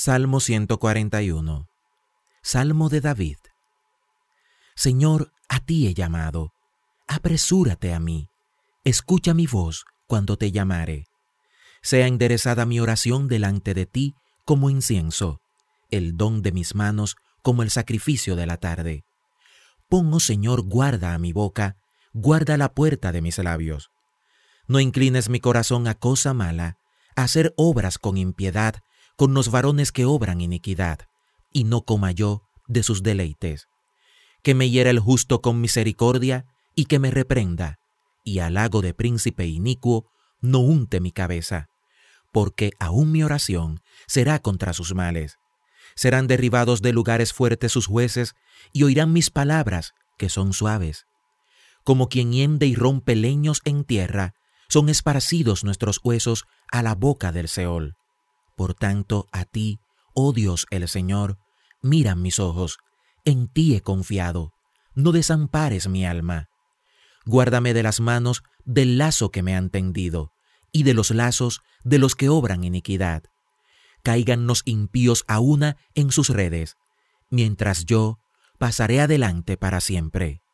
Salmo 141. Salmo de David. Señor, a ti he llamado. Apresúrate a mí. Escucha mi voz cuando te llamare. Sea enderezada mi oración delante de ti como incienso, el don de mis manos como el sacrificio de la tarde. Pon, oh Señor, guarda a mi boca, guarda la puerta de mis labios. No inclines mi corazón a cosa mala, a hacer obras con impiedad, con los varones que obran iniquidad, y no coma yo de sus deleites. Que me hiera el justo con misericordia, y que me reprenda, y halago de príncipe inicuo no unte mi cabeza, porque aún mi oración será contra sus males. Serán derribados de lugares fuertes sus jueces, y oirán mis palabras, que son suaves. Como quien hiende y rompe leños en tierra, son esparcidos nuestros huesos a la boca del Seol. Por tanto, a ti, oh Dios el Señor, miran mis ojos, en ti he confiado, no desampares mi alma. Guárdame de las manos del lazo que me han tendido, y de los lazos de los que obran iniquidad. Caigan los impíos a una en sus redes, mientras yo pasaré adelante para siempre.